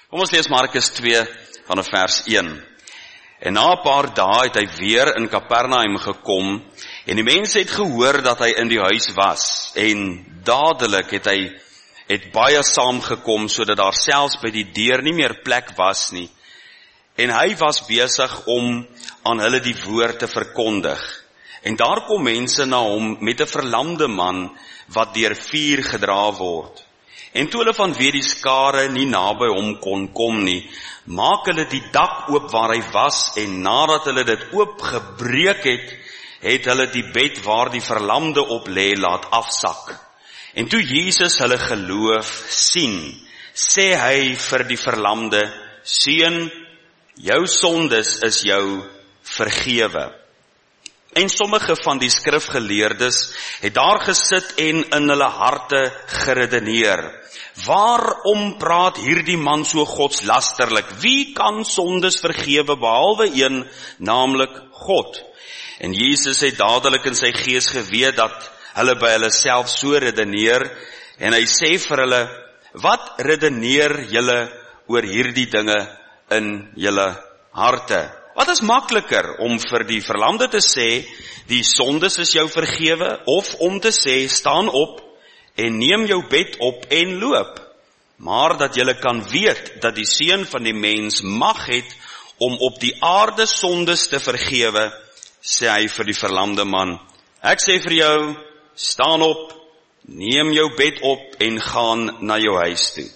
Kom ons lees Markus 2 vanaf vers 1. En na 'n paar dae het hy weer in Kapernaum gekom, en die mense het gehoor dat hy in die huis was, en dadelik het baie saamgekom, sodat daar selfs by die deur nie meer plek was nie. En hy was besig om aan hulle die woord te verkondig. En daar kom mense na hom met 'n verlamde man, wat deur vuur gedra word. En toe hulle vanweë die skare nie naby hom kon kom nie, maak hulle die dak oop waar hy was, en nadat hulle dit oopgebreek het, het hulle die bed waar die verlamde op lê laat afsak. En toe Jesus hulle geloof sien, sê hy vir die verlamde, seun, jou sondes is jou vergewe. En sommige van die skrifgeleerdes het daar gesit en in hulle harte geredeneer. Waarom praat hierdie man so godslasterlik? Wie kan sondes vergewe behalwe een, naamlik God? En Jesus het dadelik in sy gees geweet dat hulle by hulle self so redeneer, en hy sê vir hulle, wat redeneer julle oor hierdie dinge in julle harte? Wat is makliker, om vir die verlamde te sê, die sondes is jou vergewe, of om te sê, staan op en neem jou bed op en loop? Maar dat julle kan weet dat die Seun van die mens mag het om op die aarde sondes te vergewe, sê hy vir die verlamde man, ek sê vir jou, staan op, neem jou bed op en gaan na jou huis toe.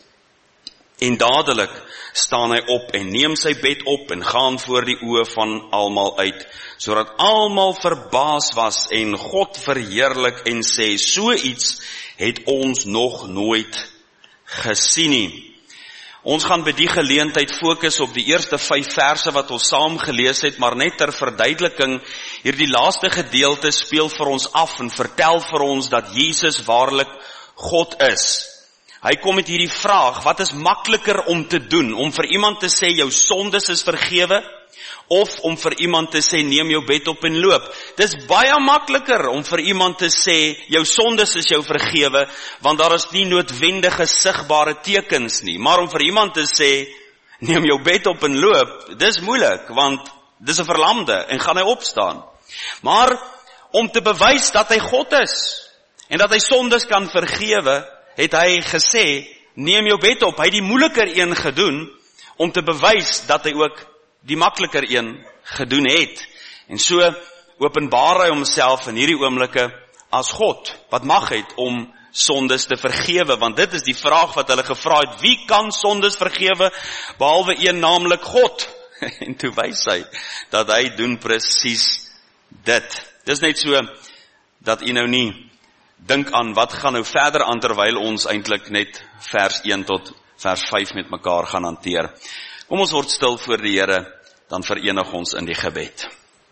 En dadelik staan hy op en neem sy bed op en gaan voor die oë van almal uit, sodat almal verbaas was en God verheerlik en sê, so iets het ons nog nooit gesien nie. Ons gaan by die geleentheid fokus op die eerste 5 verse wat ons saam gelees het, maar net ter verduideliking, hierdie laaste gedeelte speel vir ons af en vertel vir ons dat Jesus waarlik God is. Hy kom met hierdie vraag, wat is makliker om te doen? Om vir iemand te sê, jou sondes is vergewe, of om vir iemand te sê, neem jou bed op en loop? Dis baie makliker om vir iemand te sê, jou sondes is jou vergewe, want daar is nie noodwendige sigbare tekens nie. Maar om vir iemand te sê, neem jou bed op en loop, dis moeilik, want dis 'n verlamde, en gaan hy opstaan. Maar om te bewys dat hy God is, en dat hy sondes kan vergewe, het hy gesê, neem jou bed op. Hy het die moeiliker een gedoen, om te bewys dat hy ook die makliker een gedoen het. En so openbaar hy homself in hierdie oomblikke as God, wat mag het om sondes te vergewe, want dit is die vraag wat hulle gevra het, wie kan sondes vergewe, behalwe een, naamlik God? En toe wys hy, dat hy doen presies dit. Dis net so, dat jy nou nie dink aan wat gaan nou verder aan, terwyl ons eintlik net vers 1 tot vers 5 met mekaar gaan hanteer. Kom ons word stil voor die Here, dan verenig ons in die gebed.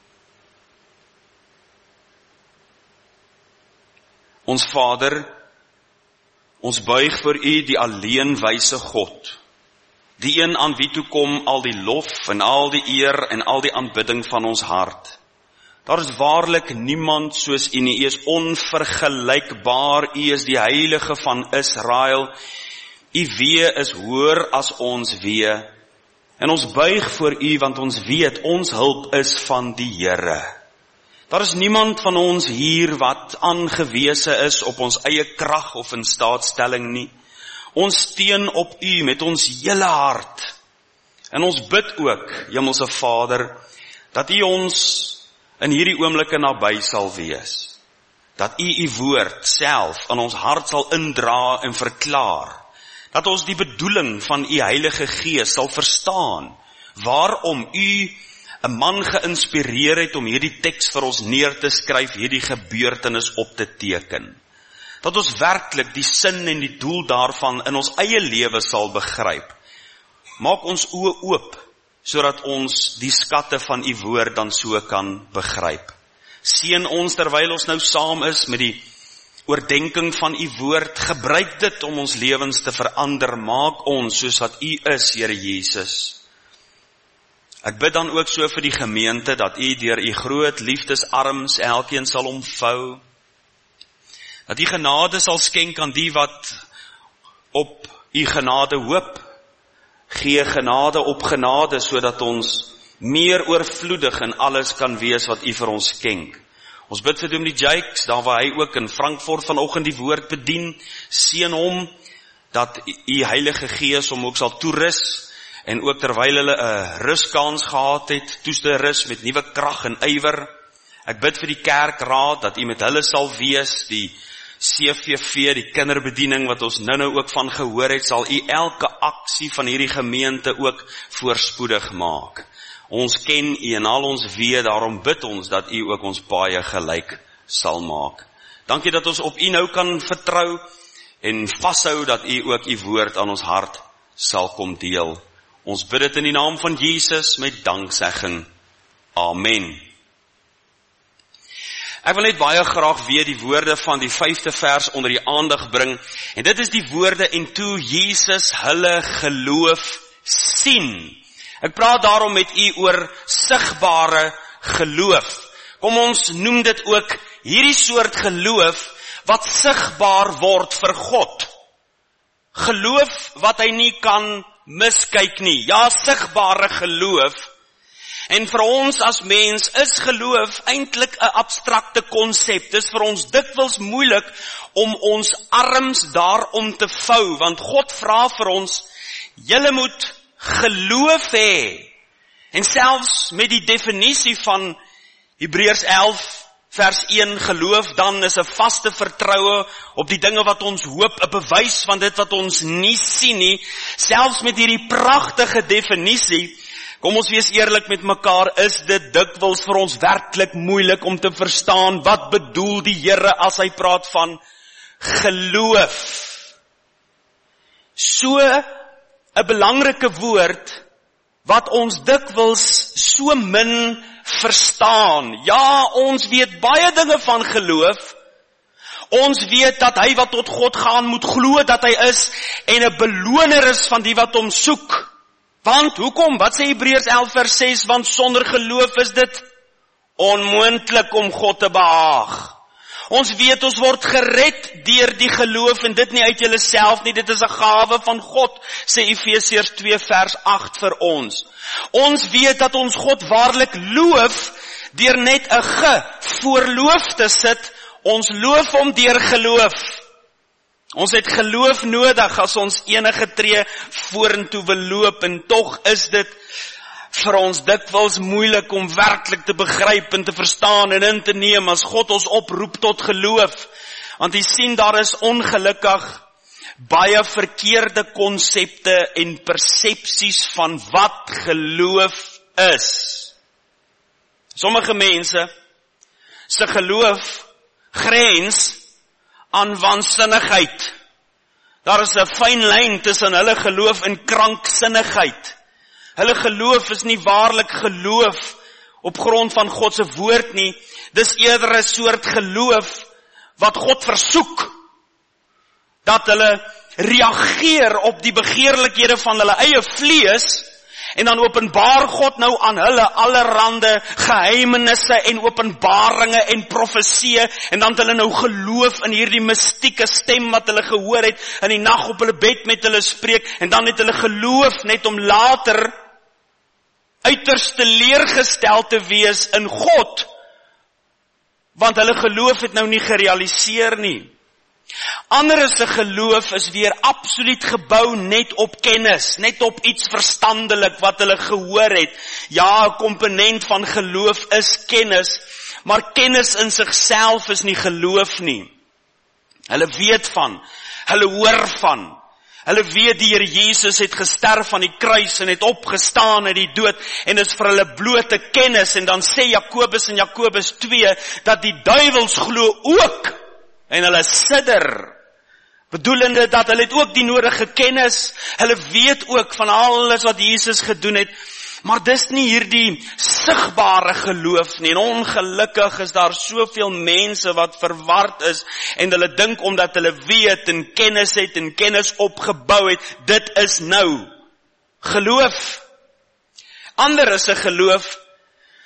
Ons Vader, ons buig voor U, die alleen wyse God, die een aan wie toe kom al die lof en al die eer en al die aanbidding van ons hart. Daar is waarlik niemand soos U nie. U is onvergelykbaar. U is die Heilige van Israel. U wee is hoër as ons wee. En ons buig voor U, want ons weet, ons hulp is van die Here. Daar is niemand van ons hier wat aangewese is op ons eie krag of in staatstelling nie. Ons steun op U met ons hele hart. En ons bid ook, Hemelse Vader, dat U ons in hierdie oomblikke naby sal wees. Dat U woord self aan ons hart sal indra en verklaar. Dat ons die bedoeling van U Heilige Gees sal verstaan, waarom U 'n man geïnspireer het om hierdie teks vir ons neer te skryf, hierdie gebeurtenis op te teken. Dat ons werklik die sin en die doel daarvan in ons eie lewe sal begryp. Maak ons oë oop, sodat ons die skatte van U woord dan so kan begryp. Seën ons terwyl ons nou saam is met die oordenking van U woord, gebruik dit om ons lewens te verander, maak ons soos wat U is, Here Jesus. Ek bid dan ook so vir die gemeente, dat U deur U groot liefdesarms elkeen sal omvou, dat U genade sal skenk aan die wat op U genade hoop, gee genade op genade, sodat ons meer oorvloedig in alles kan wees wat U vir ons skenk. Ons bid vir Dominee Jakes, daar waar hy ook in Frankfurt vanoggend die woord bedien, seën hom, dat U Heilige Gees hom ook sal toerus, en ook terwyl hulle 'n ruskans gehad het, toeste rus met nuwe krag en ywer. Ek bid vir die kerkraad, dat U met hulle sal wees, die CVV, die kinderbediening wat ons nou ook van gehoor het, sal U elke aksie van hierdie gemeente ook voorspoedig maak. Ons ken U en al ons weet, daarom bid ons dat U ook ons paaie gelyk sal maak. Dankie dat ons op U nou kan vertrou en vashou dat U ook U woord aan ons hart sal kom deel. Ons bid dit in die naam van Jesus met danksegging. Amen. Ek wil net baie graag weer die woorde van die 5de vers onder die aandag bring. En dit is die woorde, en toe Jesus hulle geloof sien. Ek praat daarom met U oor sigbare geloof. Kom ons noem dit ook hierdie soort geloof wat sigbaar word vir God. Geloof wat hy nie kan miskyk nie. Ja, sigbare geloof. En vir ons as mens is geloof eintlik 'n abstrakte konsep. Dis vir ons dikwels moeilik om ons arms daarom te vou, want God vra vir ons, julle moet geloof hê. En selfs met die definisie van Hebreërs 11 vers 1, geloof dan is 'n vaste vertroue op die dinge wat ons hoop, 'n bewys van dit wat ons nie sien nie. Selfs met hierdie pragtige definisie, kom ons wees eerlik met mekaar, is dit dikwels vir ons werklik moeilik om te verstaan wat bedoel die Here as hy praat van geloof. So 'n belangrike woord wat ons dikwels so min verstaan. Ja, ons weet baie dinge van geloof. Ons weet dat hy wat tot God gaan moet glo dat hy is en 'n beloner is van die wat hom soek. Want, hoekom? Wat sê Hebreërs 11 vers 6? Want sonder geloof is dit onmoontlik om God te behaag. Ons weet ons word gered deur die geloof en dit nie uit julleself nie, dit is 'n gawe van God, sê Efesiërs 2 vers 8 vir ons. Ons weet dat ons God waarlik loof deur net 'n ge voorloof te sit. Ons loof hom deur geloof. Ons het geloof nodig as ons enige tree vorentoe wil loop, en tog is dit vir ons dikwels moeilik om werklik te begryp en te verstaan en in te neem as God ons oproep tot geloof. Want jy sien, daar is ongelukkig baie verkeerde konsepte en persepsies van wat geloof is. Sommige mense se geloof grens aan waansinnigheid. Daar is 'n fyn lyn tussen hulle geloof en kranksinnigheid. Hulle geloof is nie waarlik geloof op grond van God se woord nie. Dis eerder 'n soort geloof wat God versoek. Dat hulle reageer op die begeerlikhede van hulle eie vlees, en dan openbaar God nou aan hulle allerhande geheimenisse en openbaringe en profesieë, en dan het hulle nou geloof in hierdie mystieke stem wat hulle gehoor het in die nag op hulle bed met hulle spreek, en dan het hulle geloof net om later uiters teleurgestel te wees in God, want hulle geloof het nou nie gerealiseer nie. Ander se geloof is weer absoluut gebou net op kennis, net op iets verstandelik wat hulle gehoor het. Ja, 'n komponent van geloof is kennis, maar kennis in sigself is nie geloof nie. Hulle weet van, hulle hoor van, hulle weet die Here Jesus het gesterf aan die kruis en het opgestaan uit die dood, en is vir hulle blote kennis. En dan sê Jakobus in Jakobus 2 dat die duiwels glo ook, en hulle sidder, bedoelende dat hulle het ook die nodige kennis, hulle weet ook van alles wat Jesus gedoen het, maar dis nie hierdie sigbare geloof nie. En ongelukkig is daar soveel mense wat verward is, en hulle dink omdat hulle weet en kennis het en kennis opgebou het, dit is nou geloof. Ander se geloof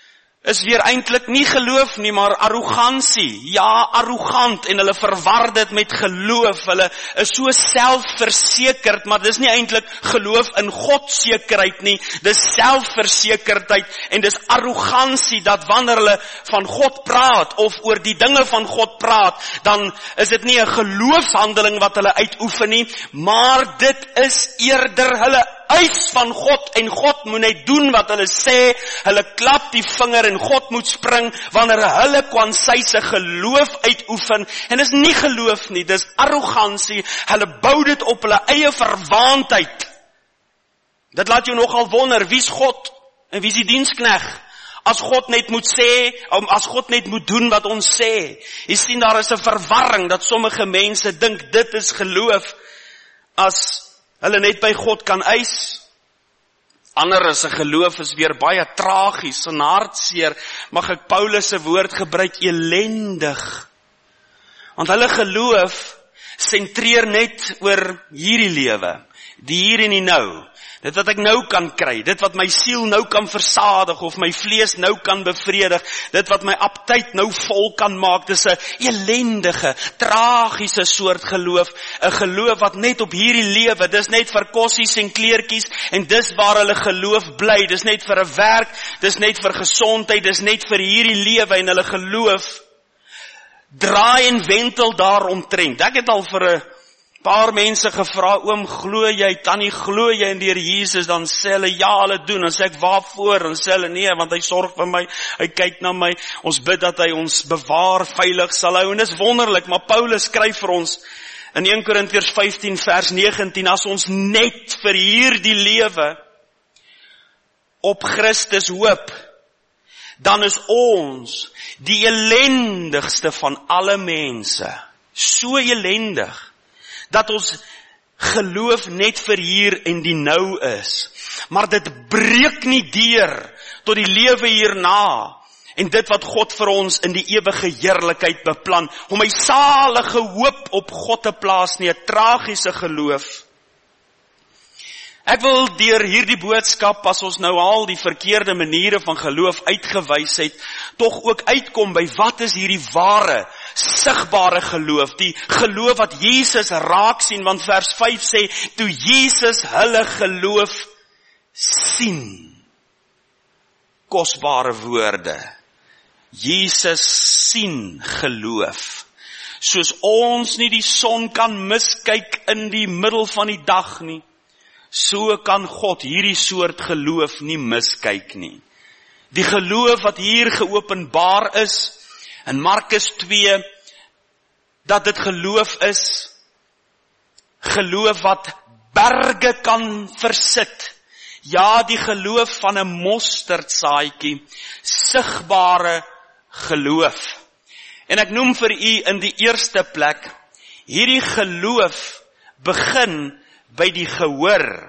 is weer eintlik nie geloof nie, maar arrogansie. Ja, arrogant, en hulle verwar dit met geloof. Hulle is so selfversekerd, maar dis nie eintlik geloof in God sekerheid nie. Dis selfversekerdheid en dis arrogansie, dat wanneer hulle van God praat of oor die dinge van God praat, dan is dit nie 'n geloofshandeling wat hulle uitoefen nie, maar dit is eerder hulle eis van God, en God moet net doen wat hulle sê. Hulle klap die vinger en God moet spring wanneer hulle kwansyse geloof uitoefen, en dis nie geloof nie, dis arrogansie. Hulle bou dit op hulle eie verwaandheid. Dit laat jou nogal wonder, wie's God en wie's die dienskneg? As God net moet sê, as God net moet doen wat ons sê. Jy sien, daar is 'n verwarring dat sommige mense dink dit is geloof, as hulle net by God kan eis. Ander is 'n geloof is weer baie tragies en hartseer, mag ek Paulus se woord gebruik, elendig. Want hulle geloof sentreer net oor hierdie lewe, die hier en die nou. Dit wat ek nou kan kry, dit wat my siel nou kan versadig, of my vlees nou kan bevredig, dit wat my aptyt nou vol kan maak, dis 'n elendige, tragiese soort geloof, 'n geloof wat net op hierdie lewe, dis net vir kossies en kleertjies, en dis waar hulle geloof bly, dis net vir 'n werk, dis net vir gesondheid, dis net vir hierdie lewe, en hulle geloof draai en wentel daaromtrent. Ek het al vir 'n paar mense gevra, oom, glo jy, tannie, glo jy in die Here Jesus? Dan sê hulle, ja, hulle doen. Dan sê ek, waarvoor? Dan sê hulle, nee, want hy sorg vir my, hy kyk na my, ons bid dat hy ons bewaar, veilig sal hou. En dis wonderlik, maar Paulus skryf vir ons in 1 Korintiërs 15 vers 19, as ons net vir hierdie lewe op Christus hoop, dan is ons die elendigste van alle mense. So elendig, dat ons geloof net vir hier en die nou is. Maar dit breek nie deur tot die lewe hierna, en dit wat God vir ons in die ewige heerlikheid beplan, om my salige hoop op God te plaas nie, 'n tragiese geloof. Ek wil deur hierdie boodskap, as ons nou al die verkeerde maniere van geloof uitgewys het, tog ook uitkom by wat is hierdie ware, sigbare geloof, die geloof wat Jesus raak sien, want vers 5 sê, toe Jesus hulle geloof sien. Kosbare woorde. Jesus sien geloof. Soos ons nie die son kan miskyk in die middel van die dag nie, so kan God hierdie soort geloof nie miskyk nie. Die geloof wat hier geopenbaar is, in Markus 2, dat dit geloof is, geloof wat berge kan versit. Ja, die geloof van 'n mosterdsaadjie, sigbare geloof. En ek noem vir u in die eerste plek, hierdie geloof begin by die gehoor.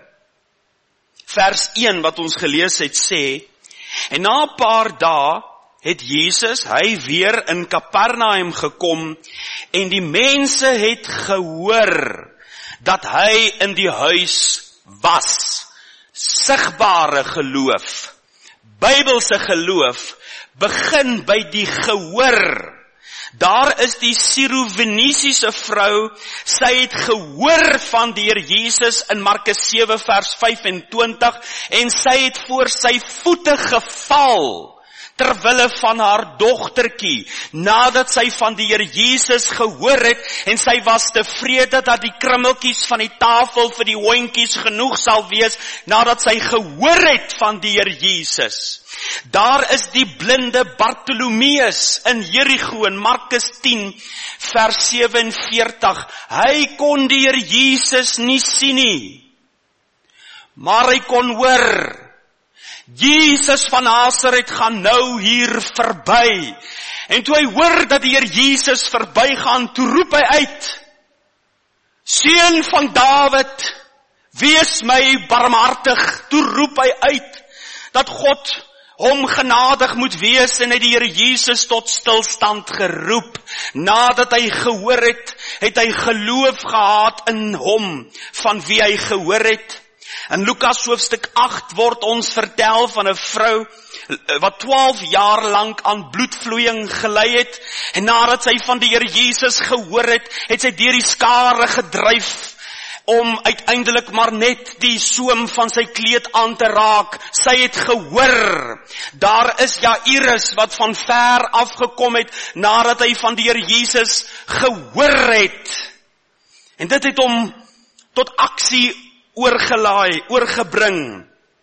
Vers 1 wat ons gelees het sê, en na 'n paar dae het Jesus, hy weer in Kapernaum gekom, en die mense het gehoor dat hy in die huis was. Sigbare geloof, Bybelse geloof, begin by die gehoor. Daar is die Syro-Venisiese vrou, sy het gehoor van die Here Jesus in Markus 7 vers 25, en sy het voor sy voete geval, terwille van haar dogtertjie, nadat sy van die Here Jesus gehoor het, en sy was tevrede dat die krummeltjies van die tafel vir die hondjies genoeg sal wees, nadat sy gehoor het van die Here Jesus. Daar is die blinde Bartolomeus in Jerigo in Markus 10 vers 47. Hy kon die Here Jesus nie sien nie, maar hy kon hoor, Jesus van Nasaret gaan nou hier verby. En toe hy hoor dat die Here Jesus verbygaan, toe roep hy uit, Seun van Dawid, wees my barmhartig. Toe roep hy uit dat God hom genadig moet wees, en het die Here Jesus tot stilstand geroep. Nadat hy gehoor het, het hy geloof gehad in hom, van wie hy gehoor het. In Lukas hoofstuk 8 word ons vertel van 'n vrou wat 12 jaar lank aan bloedvloeiing gelei het, en nadat sy van die Here Jesus gehoor het, het sy deur die skare gedryf om uiteindelik maar net die soem van sy kleed aan te raak. Sy het gehoor, daar is Jairus wat van ver af gekom het, nadat hy van die Here Jesus gehoor het. En dit het hom tot aksie oorgebring,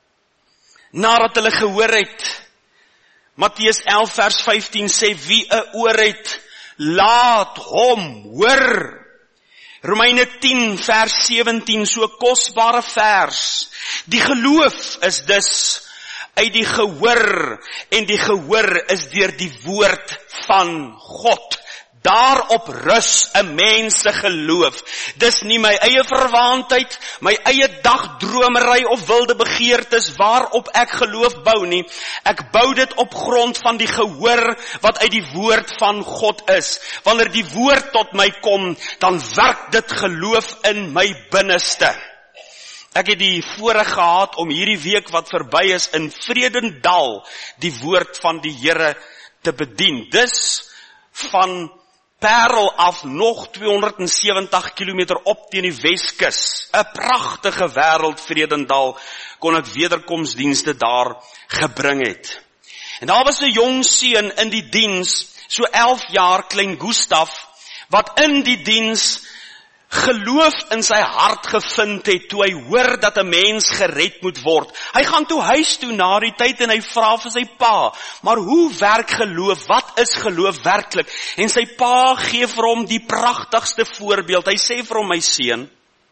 nadat hulle gehoor het. Matteus 11 vers 15 sê, wie 'n oor het, laat hom hoor. Romeine 10 vers 17, so kosbare vers. Die geloof is dus uit die gehoor, en die gehoor is deur die woord van God. Daarop rus 'n mens se geloof. Dis nie my eie verwaandheid, my eie dagdromery of wilde begeertes waarop ek geloof bou nie. Ek bou dit op grond van die gehoor wat uit die woord van God is. Wanneer die woord tot my kom, dan werk dit geloof in my binneste. Ek het die voorreg gehad om hierdie week wat verby is in Vredendal die woord van die Here te bedien. Dis van Parel af nog 270 kilometer op teen die Weskus. 'n Pragtige wêreld, Vredendal, kon ek wederkomsdienste daar gebring het. En daar was 'n jong seun in die diens, so 11 jaar, klein Gustaf, wat in die diens geloof in sy hart gevind het, toe hy hoor dat 'n mens gered moet word. Hy gaan toe huis toe na die tyd en hy vra vir sy pa, maar hoe werk geloof? Wat is geloof werklik? En sy pa gee vir hom die pragtigste voorbeeld. Hy sê vir hom, my seun,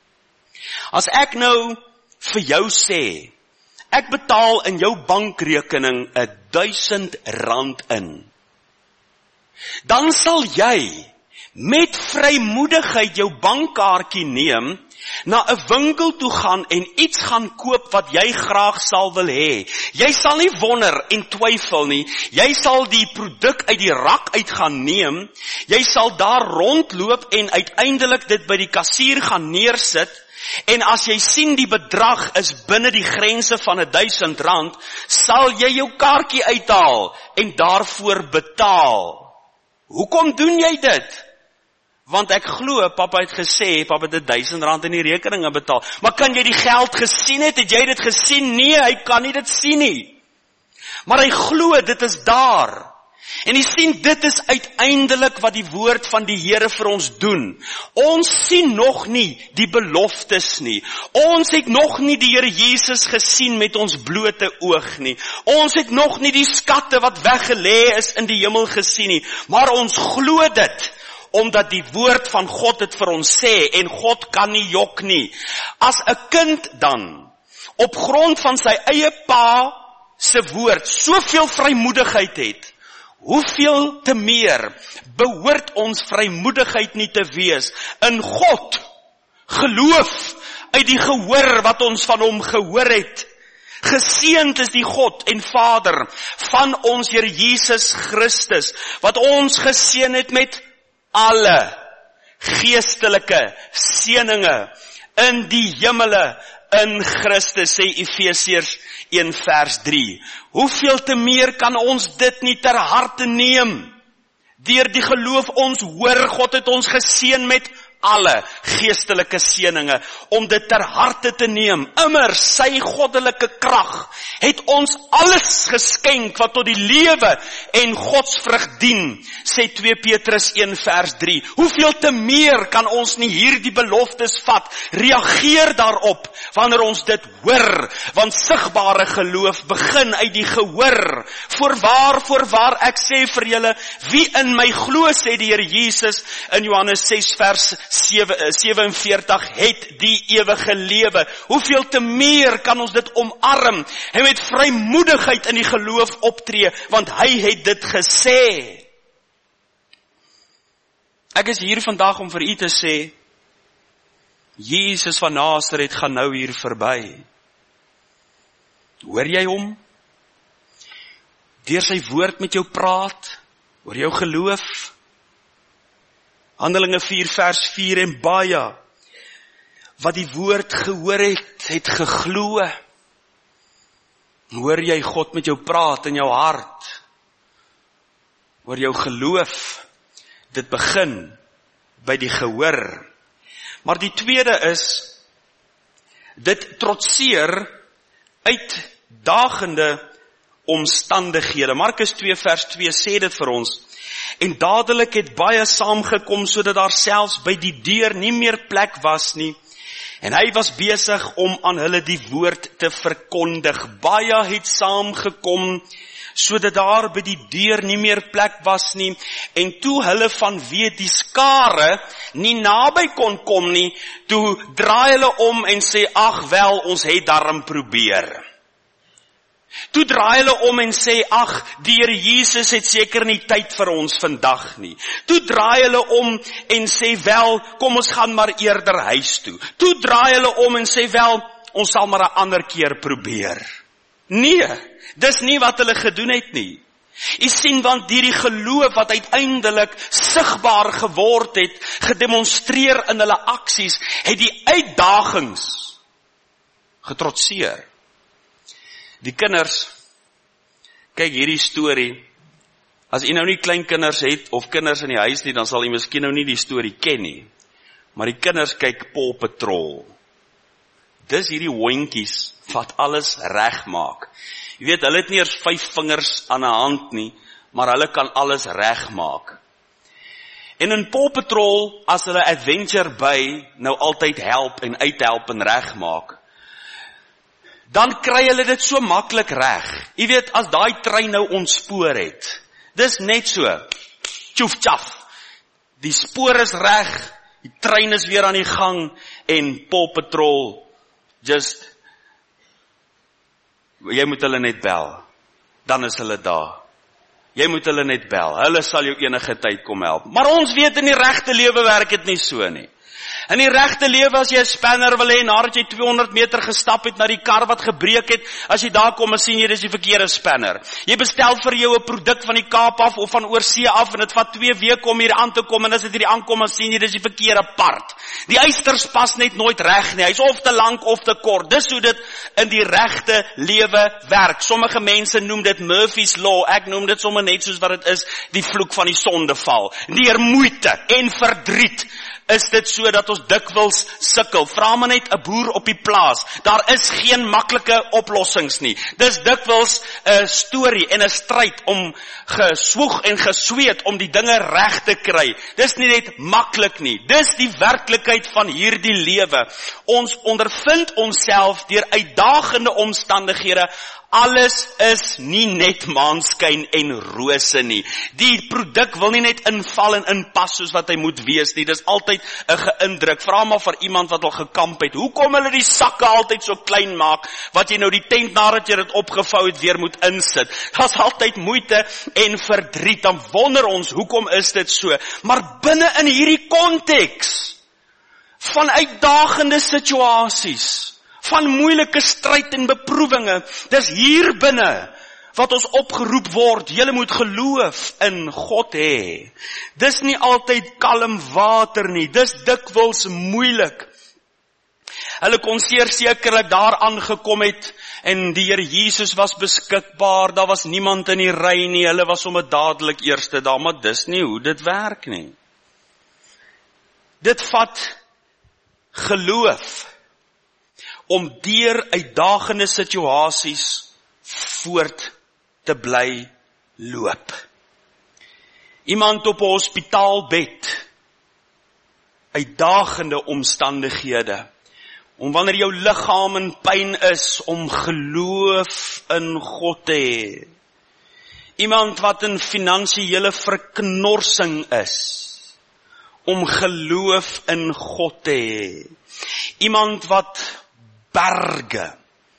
as ek nou vir jou sê, ek betaal in jou bankrekening R1000 in, dan sal jy met vrymoedigheid jou bankkaartjie neem, na 'n winkel toe gaan en iets gaan koop wat jy graag sal wil hê. Jy sal nie wonder en twyfel nie. Jy sal die produk uit die rak uit gaan neem. Jy sal daar rondloop en uiteindelik dit by die kassier gaan neersit. En as jy sien die bedrag is binne die grense van R1000, sal jy jou kaartjie uithaal en daarvoor betaal. Hoekom doen jy dit? Want ek glo, papa het gesê, papa het R1000 in die rekeninge betaal. Maar kan jy die geld gesien het? Het jy dit gesien? Nee, hy kan nie dit sien nie. Maar hy glo, dit is daar. En jy sien, dit is uiteindelik wat die woord van die Here vir ons doen. Ons sien nog nie die beloftes nie. Ons het nog nie die Here Jesus gesien met ons blote oog nie. Ons het nog nie die skatte wat weggelê is in die hemel gesien nie. Maar ons glo dit, omdat die woord van God het vir ons sê, en God kan nie jok nie. As 'n kind dan, op grond van sy eie pa se woord, soveel vrymoedigheid het, hoeveel te meer behoort ons vrymoedigheid nie te wees in God, geloof uit die gehoor wat ons van hom gehoor het. Geseënd is die God en Vader van ons Here Jesus Christus, wat ons geseën het met alle geestelike seëninge in die hemele in Christus, sê Efesiërs 1 vers 3. Hoeveel te meer kan ons dit nie ter harte neem? Deur die geloof ons hoor, God het ons geseën met alle geestelike seëninge, om dit ter harte te neem. Immer sy goddelike krag het ons alles geskenk wat tot die lewe en godsvrug dien, sê 2 Petrus 1 vers 3. Hoeveel te meer kan ons nie hierdie beloftes vat, reageer daarop, wanneer ons dit hoor, want sigbare geloof begin uit die gehoor. Voorwaar, ek sê vir julle, wie in my glo, sê die Here Jesus in Johannes 6 vers 47, het die ewige lewe. Hoeveel te meer kan ons dit omarm en met vrymoedigheid in die geloof optree, want hy het dit gesê. Ek is hier vandag om vir u te sê, Jesus van Nasaret gaan nou hier verby. Hoor jy hom? Deur sy woord met jou praat, oor jou geloof. Handelinge 4 vers 4 en baie wat die woord gehoor het geglo. Hoor jy God met jou praat in jou hart, oor jou geloof, dit begin by die gehoor. Maar die tweede is, dit trotseer uitdagende omstandighede. Markus 2 vers 2 sê dit vir ons, en dadelik het baie saamgekom, sodat daar selfs by die deur nie meer plek was nie, en hy was besig om aan hulle die woord te verkondig. Baie het saamgekom, sodat daar by die deur nie meer plek was nie, en toe hulle vanweë die skare nie naby kon kom nie, toe draai hulle om en sê, ag wel, ons het daarom probeer. Toe draai hulle om en sê, ag, die Here Jesus het seker nie tyd vir ons vandag nie. Toe draai hulle om en sê, wel, kom ons gaan maar eerder huis toe. Toe draai hulle om en sê, wel, ons sal maar 'n ander keer probeer. Nee, dis nie wat hulle gedoen het nie. U sien, want hierdie geloof wat uiteindelik sigbaar geword het, gedemonstreer in hulle aksies, het die uitdagings getrotseer. Die kinders, kyk hierdie storie, as jy nou nie kleinkinders het, of kinders in die huis nie, dan sal jy miskien nou nie die storie ken nie. Maar die kinders kyk Paw Patrol. Dis hierdie hondjies wat alles reg maak. Jy weet, hulle het nie eers 5 vingers aan 'n hand nie, maar hulle kan alles reg maak. En in Paw Patrol, as hulle Adventure Bay nou altyd help en uithelp en reg maak, dan kry hulle dit so maklik reg. Jy weet, as daai trein nou ontspoor het, dis net so, tjoef tjaf, die spoor is reg, die trein is weer aan die gang, en Paw Patrol, jy moet hulle net bel, dan is hulle daar. Jy moet hulle net bel, hulle sal jou enige tyd kom help. Maar ons weet in die regte lewe werk dit nie so nie. In die regte lewe, as jy 'n spanner wil hê, nadat jy 200 meter gestap het na die kar wat gebreek het, as jy daar kom en sien jy dis die verkeerde spanner. Jy bestel vir jou 'n produk van die Kaap af of van oorsee af en dit vat 2 weke om hier aan te kom en as dit hier aankom, en sien jy dis die verkeerde part. Die eisters pas net nooit reg nie. Hy's of te lank of te kort. Dis hoe dit in die regte lewe werk. Sommige mense noem dit Murphy's Law. Ek noem dit sommer net soos wat dit is, die vloek van die sondeval. Deur moeite en verdriet is dit so dat ons dikwels sukkel. Vra maar net 'n boer op die plaas. Daar is geen maklike oplossings nie. Dis dikwels 'n storie en 'n stryd om geswoeg en gesweet om die dinge reg te kry. Dis nie net maklik nie. Dis die werklikheid van hierdie lewe. Ons ondervind onsself deur uitdagende omstandighede. Alles is nie net maanskyn en rose nie. Die produk wil nie net inval en inpas soos wat hy moet wees nie. Dis altyd 'n geindruk. Vra maar vir iemand wat al gekamp het. Hoekom hulle die sakke altyd so klein maak, wat jy nou die tent nadat jy dit opgevou het weer moet insit. Daar's altyd moeite en verdriet. Dan wonder ons, hoekom is dit so? Maar binne in hierdie konteks van uitdagende situasies, van moeilike stryd en beproewinge, dis hier binne wat ons opgeroep word, julle moet geloof in God hê. Dis nie altyd kalm water nie, dis dikwels moeilik. Hulle kon sekerlik daar aangekom het, en die Here Jesus was beskikbaar, daar was niemand in die ry nie, hulle was sommer dadelik eerste daar, maar dis nie hoe dit werk nie. Dit vat geloof, om deur uitdagende situasies voort te bly loop. Iemand op 'n hospitaalbed, uitdagende omstandighede, om wanneer jou liggaam in pyn is, om geloof in God te hê. Iemand wat in finansiële verknorsing is, om geloof in God te hê. Iemand wat berge,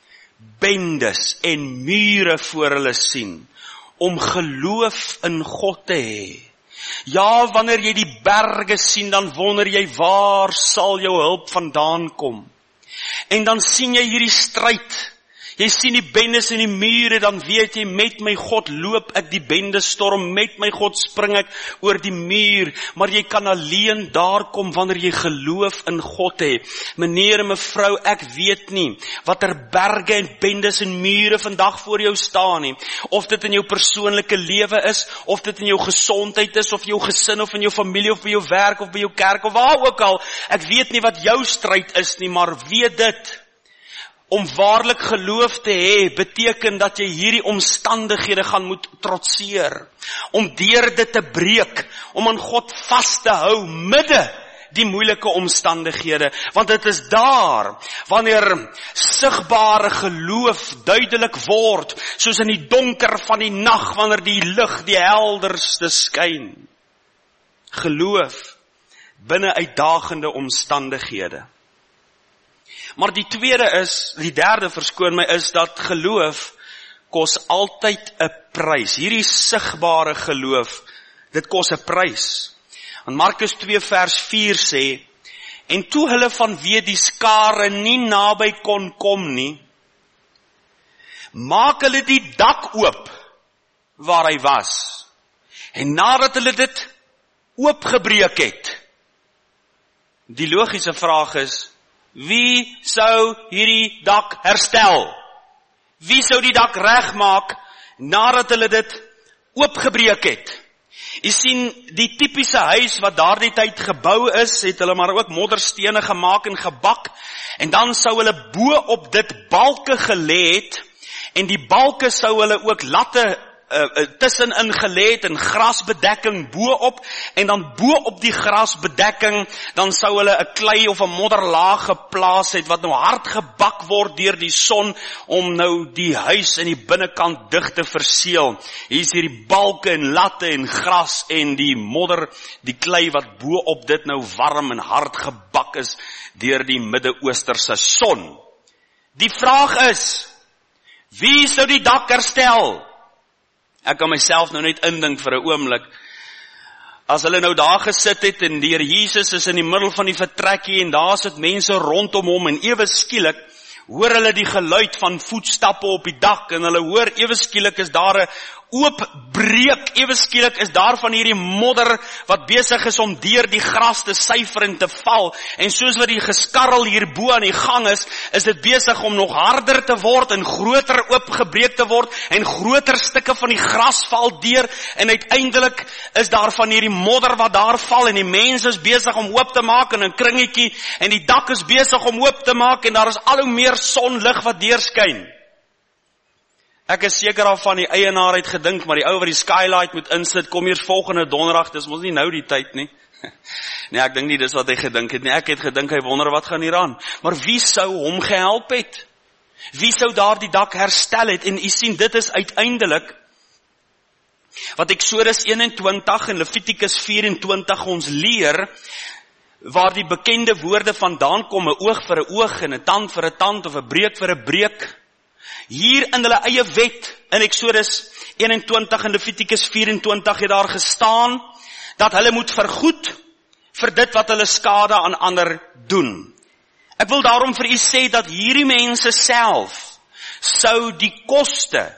bendes en mure voor hulle sien, om geloof in God te hê. Ja, wanneer jy die berge sien, dan wonder jy, waar sal jou hulp vandaan kom? En dan sien jy hierdie stryd, Jy sien die bendes en die mure, dan weet jy, met my God loop ek die bendestorm, met my God spring ek oor die muur, maar jy kan alleen daar kom wanneer jy geloof in God het. Meneer en mevrou, ek weet nie watter berge en bendes en mure vandag voor jou staan nie, of dit in jou persoonlike lewe is, of dit in jou gesondheid is, of jou gesin, of in jou familie, of by jou werk, of by jou kerk, of waar ook al. Ek weet nie wat jou stryd is nie, maar weet dit, om waarlik geloof te hê, beteken dat jy hierdie omstandighede gaan moet trotseer, om deur dit te breek, om aan God vas te hou, midde die moeilike omstandighede, want dit is daar, wanneer sigbare geloof duidelik word, soos in die donker van die nag, wanneer die lig die helderste skyn. Geloof binne uitdagende omstandighede. Maar die derde verskoon my, is dat geloof kos altyd 'n prys. Hierdie sigbare geloof, dit kos 'n prys. En Markus 2 vers 4 sê, en toe hulle vanweë die skare nie naby kon kom nie, maak hulle die dak oop waar hy was. En nadat hulle dit oopgebreek het, die logiese vraag is, wie sou hierdie dak herstel? Wie sou die dak regmaak nadat hulle dit oopgebreek het? Jy sien, die tipiese huis wat daardie tyd gebou is, het hulle maar ook modderstene gemaak en gebak, en dan sou hulle bo op dit balke gelê het, en die balke sou hulle ook latte tussenin gelê het en grasbedekking bo op, en dan bo op die grasbedekking, dan sou hulle 'n klei of 'n modderlaag geplaas het, wat nou hard gebak word deur die son, om nou die huis in die binnekant dig te verseël. Hier is hierdie balke en latte en gras en die modder, die klei wat bo op dit nou warm en hard gebak is deur die Midde-Oosterse son. Die vraag is, wie sou die dak herstel? Ek kan myself nou net indink vir 'n oomblik. As hulle nou daar gesit het en die Here Jesus is in die middel van die vertrekkie en daar sit mense rondom hom en ewe skielik hoor hulle die geluid van voetstappe op die dak en hulle hoor ewe skielik is daar 'n oopbreek, ewe skielik is daar van hierdie modder wat besig is om deur die gras te syfer en te val, en soos wat die geskarrel hierbo aan die gang is dit besig om nog harder te word en groter oopgebreek te word en groter stukke van die gras val deur, en uiteindelik is daar van hierdie modder wat daar val en die mense is besig om oop te maak in 'n kringetjie en die dak is besig om oop te maak en daar is al hoe meer sonlig wat deurskyn. Ek is seker af van die eienaar het gedink, maar die ou wat die skylight moet insit, kom eers volgende donderdag, dis mos nie nou die tyd nie. Nee, ek dink nie dis wat hy gedink het nie, ek het gedink hy wonder wat gaan hier aan. Maar wie sou hom gehelp het? Wie sou daar die dak herstel het? En u sien, dit is uiteindelik wat Eksodus 21 en Levitikus 24 ons leer, waar die bekende woorde vandaan kom, 'n oog vir 'n oog en 'n tand vir 'n tand of 'n breek vir 'n breek. Hier in hulle eie wet, in Eksodus 21 en Levitikus 24 het daar gestaan, dat hulle moet vergoed vir dit wat hulle skade aan ander doen. Ek wil daarom vir u sê dat hierdie mense self sou die koste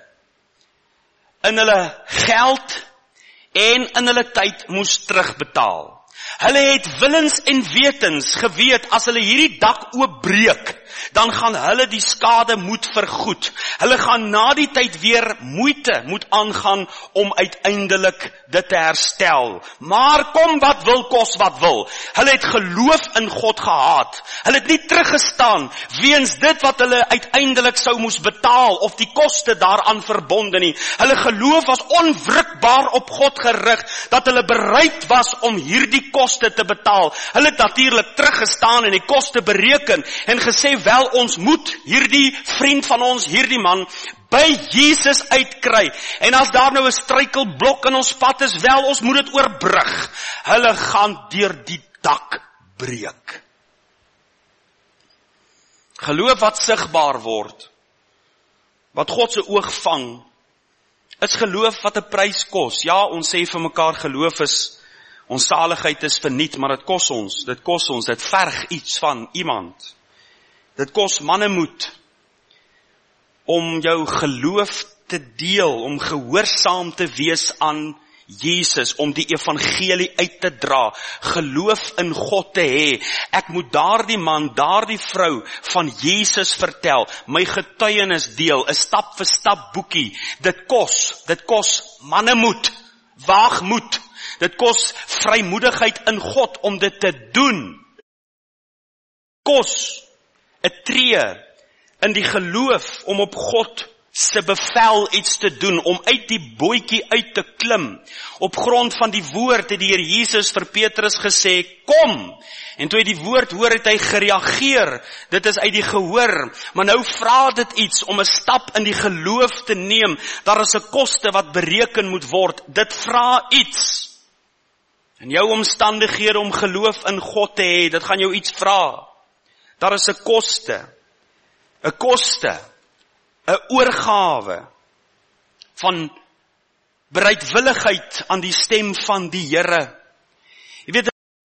in hulle geld en in hulle tyd moes terugbetaal. Hulle het willens en wetens geweet, as hulle hierdie dak oopbreek, dan gaan hulle die skade moet vergoed. Hulle gaan na die tyd weer moeite moet aangaan om uiteindelik dit te herstel. Maar kom wat wil, kos wat wil. Hulle het geloof in God gehad. Hulle het nie teruggestaan weens dit wat hulle uiteindelik sou moes betaal of die koste daaraan verbonde nie. Hulle geloof was onwrikbaar op God gerig, dat hulle bereid was om hierdie koste te betaal. Hulle het natuurlik teruggestaan en die koste bereken en gesê, wel, ons moet hierdie vriend van ons, hierdie man, by Jesus uitkry. En as daar nou 'n struikelblok in ons pad is, wel, ons moet dit oorbrug. Hulle gaan deur die dak breek. Geloof wat sigbaar word, wat God se oog vang, is geloof wat 'n prys kos. Ja, ons sê vir mekaar, geloof is, ons saligheid is verniet, maar dit kos ons, dit verg iets van iemand. Dit kos mannemoed. om jou geloof te deel, om gehoorsaam te wees aan Jesus, om die evangelie uit te dra, geloof in God te hê. Ek moet daardie man, daardie vrou van Jesus vertel, my getuienis deel, 'n stap vir stap boekie. Dit kos mannemoed, waagmoed. Dit kos vrymoedigheid in God om dit te doen. Kos 'n tree in die geloof om op God se bevel iets te doen, om uit die bootjie uit te klim. Op grond van die woord het die Here Jesus vir Petrus gesê, kom. En toe hy die woord hoor, het hy gereageer. Dit is uit die gehoor. Maar nou vra dit iets om 'n stap in die geloof te neem. Daar is 'n koste wat bereken moet word. Dit vra iets. En jou omstandighede om geloof in God te hê, dit gaan jou iets vra. Daar is 'n koste. 'n oorgawe van bereidwilligheid aan die stem van die Here. Jy weet,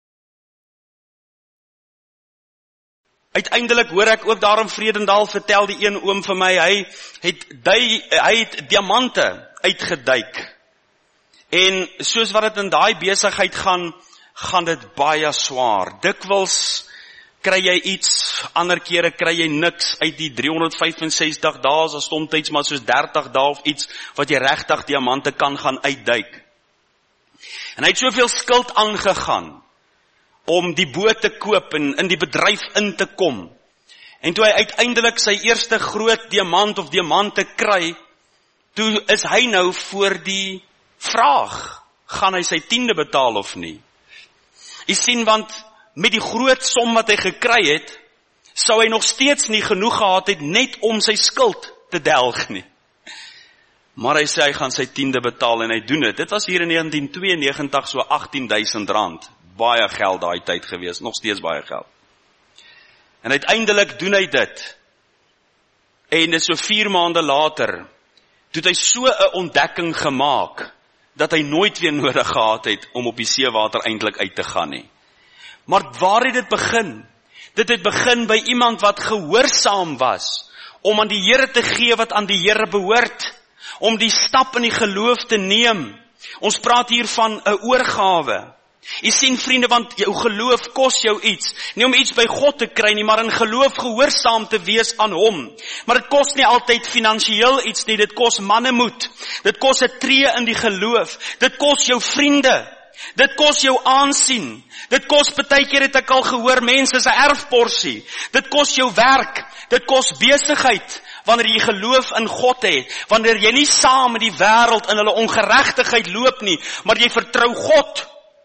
uiteindelik hoor ek ook daar in Vredendal vertel die een oom vir my, hy het diamante uitgeduik. En soos wat dit in daai besigheid gaan dit baie swaar. Dikwels kry jy iets, ander kere kry jy niks uit die 365 dae, as soms maar soos 30 dae of iets, wat jy regtig diamante kan gaan uitduik. En hy het soveel skuld aangegaan, om die boot te koop en in die bedryf in te kom. En toe hy uiteindelik sy eerste groot diamant of diamante kry, toe is hy nou voor die vraag, gaan hy sy 10de betaal of nie? Jy sien, want met die groot som wat hy gekry het, sou hy nog steeds nie genoeg gehad het net om sy skuld te delg nie. Maar hy sê hy gaan sy 10de betaal en hy doen dit. Dit was hier in 1992 so R18.000. Baie geld daai tyd gewees, nog steeds baie geld. En uiteindelik doen hy dit. En dit so 4 maande later, toe het hy so 'n ontdekking gemaak, dat hy nooit weer nodig gehad het om op die seewater eintlik uit te gaan nie. Maar waar het dit begin? Dit het begin by iemand wat gehoorsaam was, om aan die Here te gee wat aan die Here behoort, om die stap in die geloof te neem. Ons praat hier van 'n oorgawe. Jy sien vriende, want jou geloof kos jou iets. Nie om iets by God te kry nie, maar in geloof gehoorsaam te wees aan hom. Maar dit kos nie altyd finansiëel iets nie, dit kos mannemoed. Dit kos 'n tree in die geloof. Dit kos jou vriende. Dit kos jou aansien. Dit kos partykeer, het ek al gehoor, mense se erfporsie. Dit kos jou werk. Dit kos besigheid. Wanneer jy geloof in God het, wanneer jy nie saam met die wêreld in hulle ongeregtigheid loop nie, maar jy vertrou God.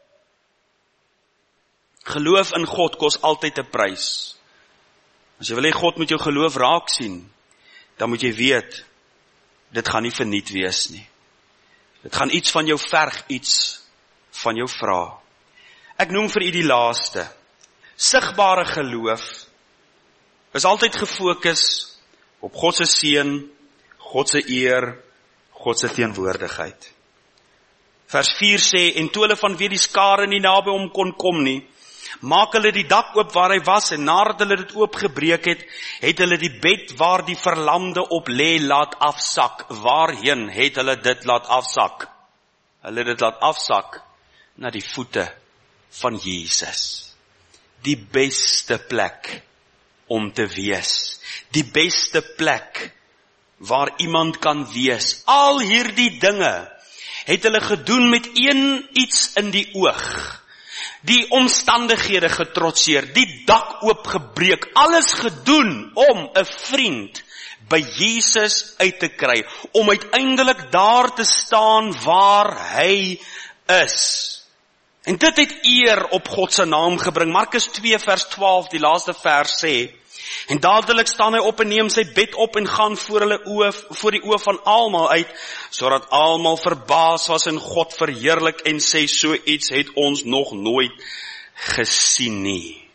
Geloof in God kos altyd 'n prys. As jy wil hê God moet jou geloof raak sien, dan moet jy weet, dit gaan nie verniet wees nie. Dit gaan iets van jou verg, iets van jou vra. Ek noem vir u die laaste. Sigbare geloof is altyd gefokus op God se seën, God se eer, God se teenwoordigheid. Vers 4 sê, en toe hulle vanweë die skare nie naby hom kon kom nie, maak hulle die dak oop waar hy was, en nadat hulle dit oopgebreek het, het hulle die bed waar die verlamde op lê laat afsak. Waarheen het hulle dit laat afsak? Hulle het dit laat afsak na die voete van Jesus. Die beste plek om te wees. Die beste plek waar iemand kan wees. Al hierdie dinge het hulle gedoen met iets in die oog. Die omstandighede getrotseer, die dak oopgebreek, alles gedoen om 'n vriend by Jesus uit te kry, om uiteindelik daar te staan waar hy is. En dit het eer op God se naam gebring. Markus 2 vers 12, die laaste vers sê, en dadelik staan hy op en neem sy bed op en gaan voor die oë van almal uit, sodat almal verbaas was en God verheerlik en sê, so iets het ons nog nooit gesien nie.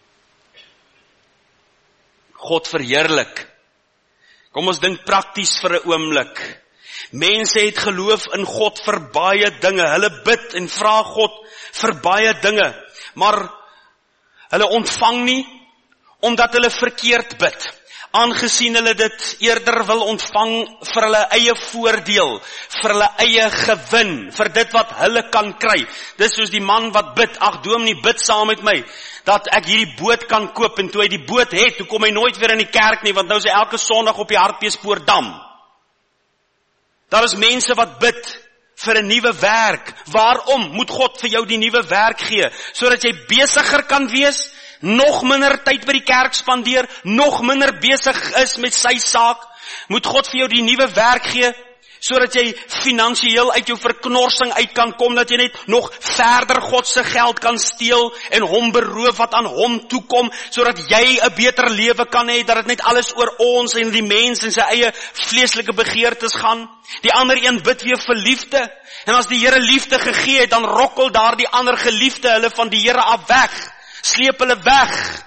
God verheerlik. Kom ons dink prakties vir 'n oomblik. Mense het geloof in God vir baie dinge. Hulle bid en vra God vir baie dinge, maar hulle ontvang nie, omdat hulle verkeerd bid. aangesien hulle dit eerder wil ontvang vir hulle eie voordeel, vir hulle eie gewin, vir dit wat hulle kan kry. Dis soos die man wat bid, ag dominee, bid saam met my, dat ek hierdie boot kan koop, en toe hy die boot het, toe kom hy nooit weer in die kerk nie, want nou is hy elke Sondag op die Hartbeespoortdam. Daar is mense wat bid vir 'n nuwe werk. Waarom moet God vir jou die nuwe werk gee? Sodat jy besigger kan wees, nog minder tyd by die kerk spandeer, nog minder besig is met sy saak. Moet God vir jou die nuwe werk gee, sodat jy finansiëel uit jou verknorsing uit kan kom, dat jy net nog verder God se geld kan steel en hom beroof wat aan hom toekom, sodat jy 'n beter lewe kan hê, dat dit net alles oor ons en die mens en sy eie vleeslike begeertes gaan. Die ander een bid weer vir liefde, en as die Here liefde gegee het, dan rokkel daar die ander geliefde hulle van die Here af weg, sleep hulle weg.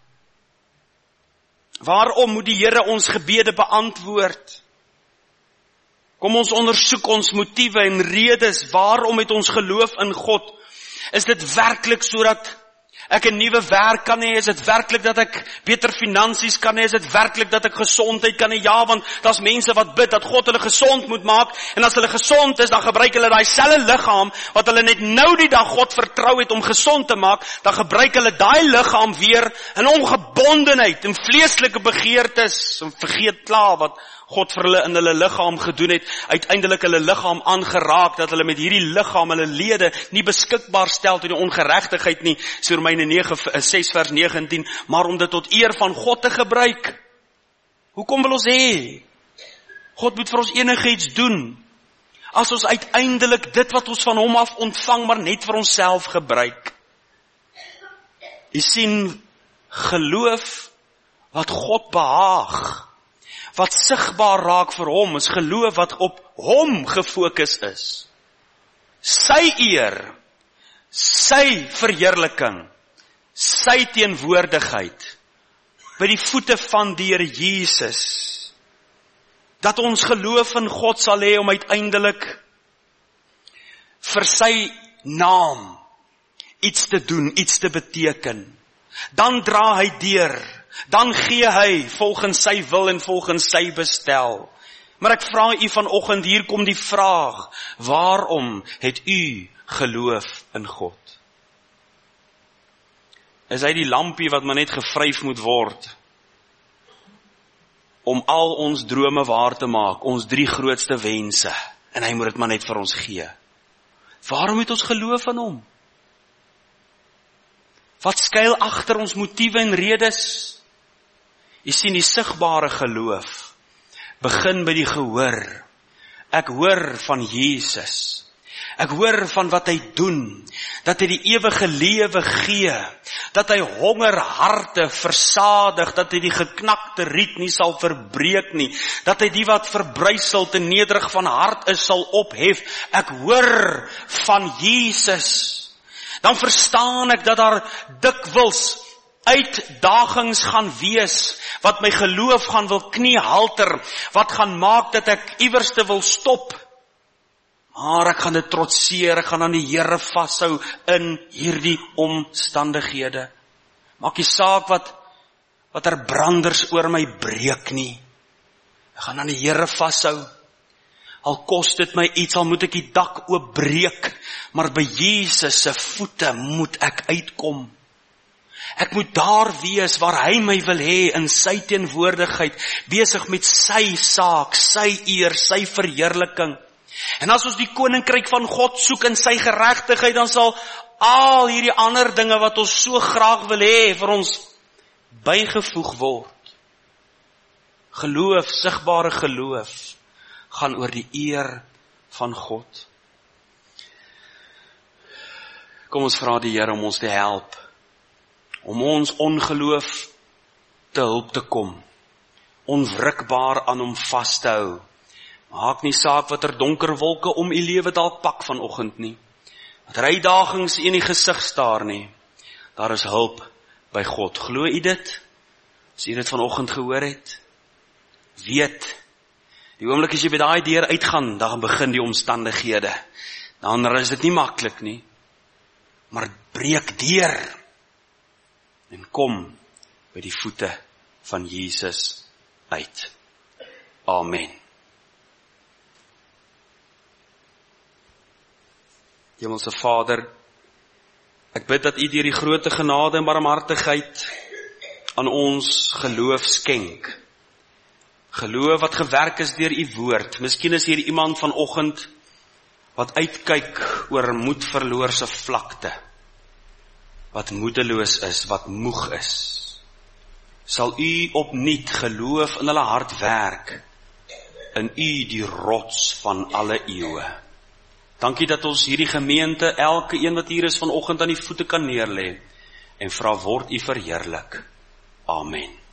Waarom moet die Here ons gebede beantwoord? Kom ons ondersoek ons motiewe en redes, waarom het ons geloof in God? Is dit werklik sodat ek 'n nuwe werk kan hê? Is dit werklik dat ek beter finansies kan hê? Is dit werklik dat ek gesondheid kan hê? Ja, want daar's mense wat bid dat God hulle gesond moet maak, en as hulle gesond is, dan gebruik hulle daai selfe liggaam wat hulle net nou die dag God vertrou het om gesond te maak, dan gebruik hulle daai liggaam weer in ongebondenheid en vleeslike begeertes, en vergeet klaar wat God vir hulle in hulle liggaam gedoen het, uiteindelik hulle liggaam aangeraak, dat hulle met hierdie liggaam hulle lede nie beskikbaar stel tot die ongeregtigheid nie, so Romeine 6 vers 9 en 10, maar om dit tot eer van God te gebruik. Hoekom wil ons hê? God moet vir ons enigiets doen, as ons uiteindelik dit wat ons van hom af ontvang, maar net vir onsself gebruik. Jy sien, geloof wat God behaag, wat sigbaar raak vir hom, is geloof wat op hom gefokus is. Sy eer, sy verheerliking, sy teenwoordigheid, by die voete van die Here Jesus, dat ons geloof in God sal hê om uiteindelik vir sy naam iets te doen, iets te beteken. Dan dra hy deur, dan gee hy volgens sy wil en volgens sy bestel. Maar ek vra u vanoggend, hier kom die vraag, waarom het u geloof in God? Is hy die lampie wat maar net gevryf moet word, om al ons drome waar te maak, ons 3 grootste wense, en hy moet dit maar net vir ons gee? Waarom het ons geloof in hom? Wat skuil agter ons motiewe en redes? Jy sien, die sigbare geloof begin by die gehoor. Ek hoor van Jesus. Ek hoor van wat hy doen, dat hy die ewige lewe gee, dat hy honger harte versadig, dat hy die geknakte riet nie sal verbreek nie, dat hy die wat verbryseld en nederig van hart is sal ophef. Ek hoor van Jesus. Dan verstaan ek dat daar dikwels uitdagings gaan wees, wat my geloof gaan wil kniehalter, wat gaan maak dat ek iewerste wil stop. Maar ek gaan dit trotseer, ek gaan aan die Here vashou in hierdie omstandighede. Maak nie saak wat branders oor my breek nie. Ek gaan aan die Here vashou. Al kos dit my iets, al moet ek die dak oopbreek, maar by Jesus se voete moet ek uitkom. Ek moet daar wees waar hy my wil hê, in sy teenwoordigheid, besig met sy saak, sy eer, sy verheerliking. En as ons die koninkryk van God soek in sy geregtigheid, dan sal al hierdie ander dinge wat ons so graag wil hê, vir ons bygevoeg word. Geloof, sigbare geloof, gaan oor die eer van God. Kom ons vra die Here om ons te help, om ons ongeloof te hulp te kom, onwrikbaar aan hom vas te hou. Maak nie saak wat donker wolke om u lewe dalk pak vanoggend nie, wat uitdagings in die gesig staar nie, daar is hulp by God. Glo u dit? As u dit vanoggend gehoor het, weet, die oomblik as jy by daai deur uitgaan, dan begin die omstandighede, dan is dit nie maklik nie, maar breek deur, en kom by die voete van Jesus uit. Amen. Hemelse Vader, ek bid dat U deur die groote genade en barmhartigheid aan ons geloof skenk. Geloof wat gewerk is deur U woord. Miskien is hier iemand vanoggend wat uitkyk oor moedverloorse vlakte, wat moedeloos is, wat moeg is. Sal U opnuut geloof in hulle hart werk, in U die rots van alle eeue. Dankie dat ons hierdie gemeente, elke een wat hier is vanoggend aan die voete kan neerlê, en vra word U verheerlik. Amen.